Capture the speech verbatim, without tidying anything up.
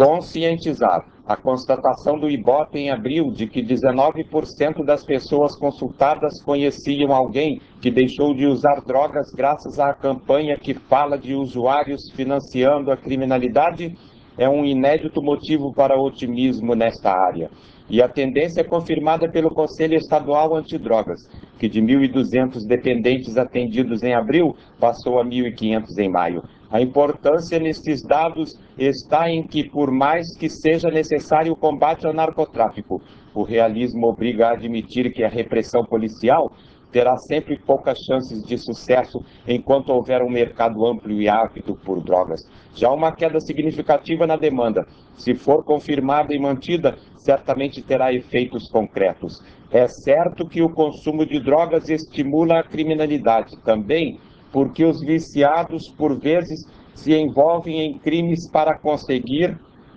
Conscientizar. A constatação do Ibope em abril de que dezenove por cento das pessoas consultadas conheciam alguém que deixou de usar drogas graças à campanha que fala de usuários financiando a criminalidade é um inédito motivo para otimismo nesta área. E a tendência é confirmada pelo Conselho Estadual Antidrogas, que de mil e duzentos dependentes atendidos em abril passou a mil e quinhentos em maio. A importância nesses dados está em que, por mais que seja necessário o combate ao narcotráfico, o realismo obriga a admitir que a repressão policial terá sempre poucas chances de sucesso enquanto houver um mercado amplo e ávido por drogas. Já uma queda significativa na demanda, se for confirmada e mantida, certamente terá efeitos concretos. É certo que o consumo de drogas estimula a criminalidade também, porque os viciados, por vezes, se envolvem em crimes para conseguir